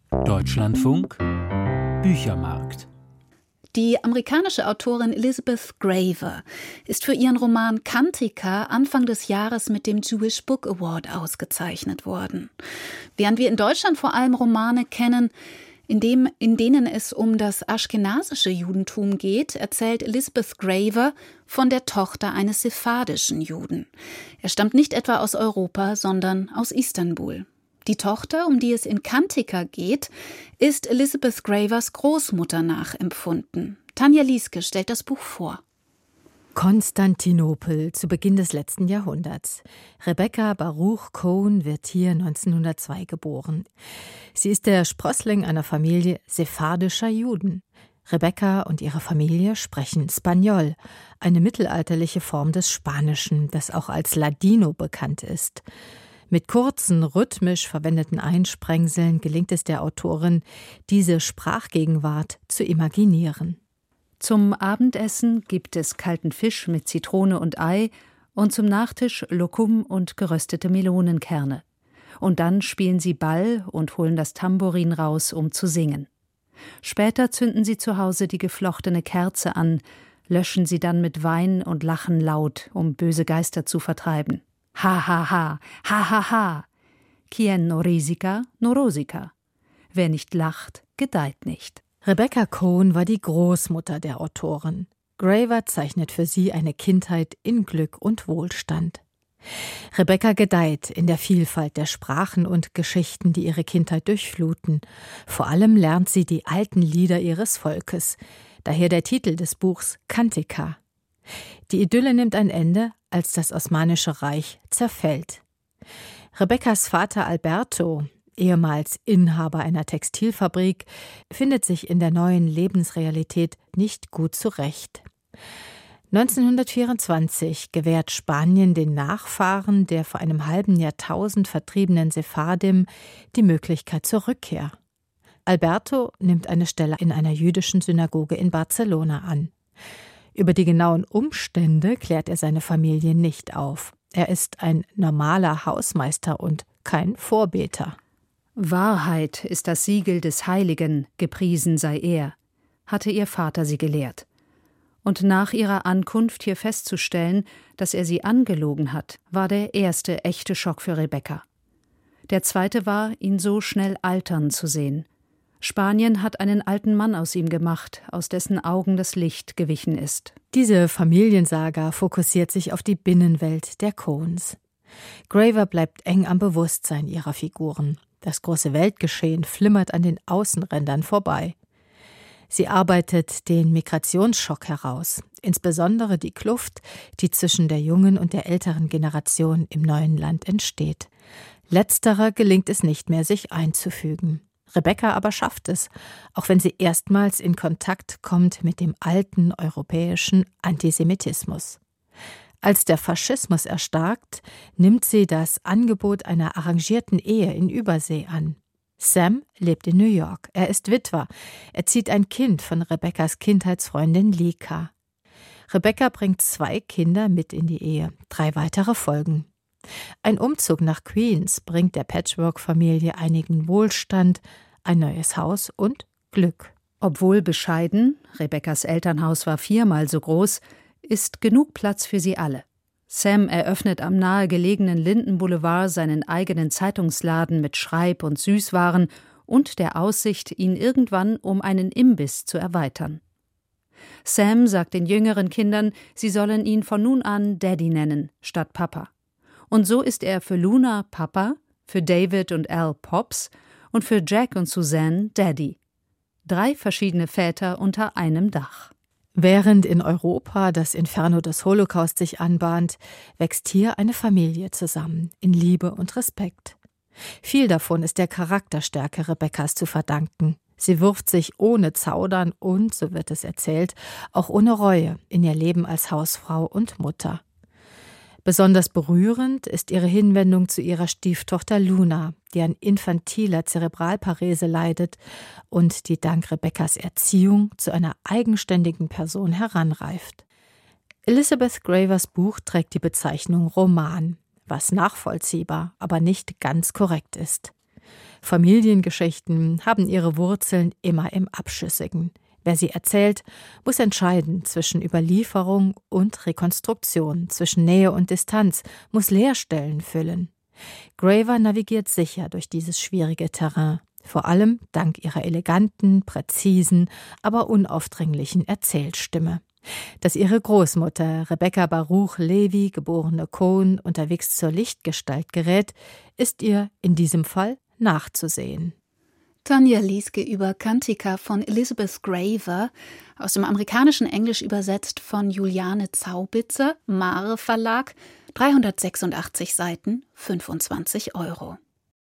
Deutschlandfunk Büchermarkt. Die amerikanische Autorin Elizabeth Graver ist für ihren Roman Kantika Anfang des Jahres mit dem Jewish Book Award ausgezeichnet worden. Während wir in Deutschland vor allem Romane kennen, in denen es um das aschkenasische Judentum geht, erzählt Elizabeth Graver von der Tochter eines sephardischen Juden. Er stammt nicht etwa aus Europa, sondern aus Istanbul. Die Tochter, um die es in Kantika geht, ist Elizabeth Gravers Großmutter nachempfunden. Tanja Lieske stellt das Buch vor. Konstantinopel zu Beginn des letzten Jahrhunderts. Rebecca Baruch Cohen wird hier 1902 geboren. Sie ist der Sprössling einer Familie sephardischer Juden. Rebecca und ihre Familie sprechen Spanjol, eine mittelalterliche Form des Spanischen, das auch als Ladino bekannt ist. Mit kurzen, rhythmisch verwendeten Einsprengseln gelingt es der Autorin, diese Sprachgegenwart zu imaginieren. Zum Abendessen gibt es kalten Fisch mit Zitrone und Ei und zum Nachtisch Lokum und geröstete Melonenkerne. Und dann spielen sie Ball und holen das Tambourin raus, um zu singen. Später zünden sie zu Hause die geflochtene Kerze an, löschen sie dann mit Wein und lachen laut, um böse Geister zu vertreiben. Ha, ha, ha, ha, ha, ha. Quien no risica, no rosica. Wer nicht lacht, gedeiht nicht. Rebecca Cohen war die Großmutter der Autorin. Graver zeichnet für sie eine Kindheit in Glück und Wohlstand. Rebecca gedeiht in der Vielfalt der Sprachen und Geschichten, die ihre Kindheit durchfluten. Vor allem lernt sie die alten Lieder ihres Volkes. Daher der Titel des Buchs Kantika. Die Idylle nimmt ein Ende, als das Osmanische Reich zerfällt. Rebeccas Vater Alberto, ehemals Inhaber einer Textilfabrik, findet sich in der neuen Lebensrealität nicht gut zurecht. 1924 gewährt Spanien den Nachfahren der vor einem halben Jahrtausend vertriebenen Sephardim die Möglichkeit zur Rückkehr. Alberto nimmt eine Stelle in einer jüdischen Synagoge in Barcelona an. Über die genauen Umstände klärt er seine Familie nicht auf. Er ist ein normaler Hausmeister und kein Vorbeter. Wahrheit ist das Siegel des Heiligen, gepriesen sei er, hatte ihr Vater sie gelehrt. Und nach ihrer Ankunft hier festzustellen, dass er sie angelogen hat, war der erste echte Schock für Rebecca. Der zweite war, ihn so schnell altern zu sehen. Spanien hat einen alten Mann aus ihm gemacht, aus dessen Augen das Licht gewichen ist. Diese Familiensaga fokussiert sich auf die Binnenwelt der Cohens. Graver bleibt eng am Bewusstsein ihrer Figuren. Das große Weltgeschehen flimmert an den Außenrändern vorbei. Sie arbeitet den Migrationsschock heraus, insbesondere die Kluft, die zwischen der jungen und der älteren Generation im neuen Land entsteht. Letzterer gelingt es nicht mehr, sich einzufügen. Rebecca aber schafft es, auch wenn sie erstmals in Kontakt kommt mit dem alten europäischen Antisemitismus. Als der Faschismus erstarkt, nimmt sie das Angebot einer arrangierten Ehe in Übersee an. Sam lebt in New York. Er ist Witwer. Er zieht ein Kind von Rebeccas Kindheitsfreundin Lika. Rebecca bringt 2 Kinder mit in die Ehe. 3 weitere folgen. Ein Umzug nach Queens bringt der Patchwork-Familie einigen Wohlstand, ein neues Haus und Glück. Obwohl bescheiden, Rebeccas Elternhaus war 4-mal so groß, ist genug Platz für sie alle. Sam eröffnet am nahegelegenen Linden Boulevard seinen eigenen Zeitungsladen mit Schreib- und Süßwaren und der Aussicht, ihn irgendwann um einen Imbiss zu erweitern. Sam sagt den jüngeren Kindern, sie sollen ihn von nun an Daddy nennen, statt Papa. Und so ist er für Luna Papa, für David und Al Pops und für Jack und Suzanne Daddy. 3 verschiedene Väter unter einem Dach. Während in Europa das Inferno des Holocaust sich anbahnt, wächst hier eine Familie zusammen, in Liebe und Respekt. Viel davon ist der Charakterstärke Rebeccas zu verdanken. Sie wirft sich ohne Zaudern und, so wird es erzählt, auch ohne Reue in ihr Leben als Hausfrau und Mutter. Besonders berührend ist ihre Hinwendung zu ihrer Stieftochter Luna, die an infantiler Zerebralparese leidet und die dank Rebeccas Erziehung zu einer eigenständigen Person heranreift. Elizabeth Gravers Buch trägt die Bezeichnung Roman, was nachvollziehbar, aber nicht ganz korrekt ist. Familiengeschichten haben ihre Wurzeln immer im Abschüssigen. Wer sie erzählt, muss entscheiden zwischen Überlieferung und Rekonstruktion, zwischen Nähe und Distanz, muss Leerstellen füllen. Graver navigiert sicher durch dieses schwierige Terrain, vor allem dank ihrer eleganten, präzisen, aber unaufdringlichen Erzählstimme. Dass ihre Großmutter Rebecca Baruch Levi, geborene Cohn, unterwegs zur Lichtgestalt gerät, ist ihr in diesem Fall nachzusehen. Tanja Lieske über Cantica von Elizabeth Graver, aus dem amerikanischen Englisch übersetzt von Juliane Zaubitzer, Mare Verlag, 386 Seiten, 25 €.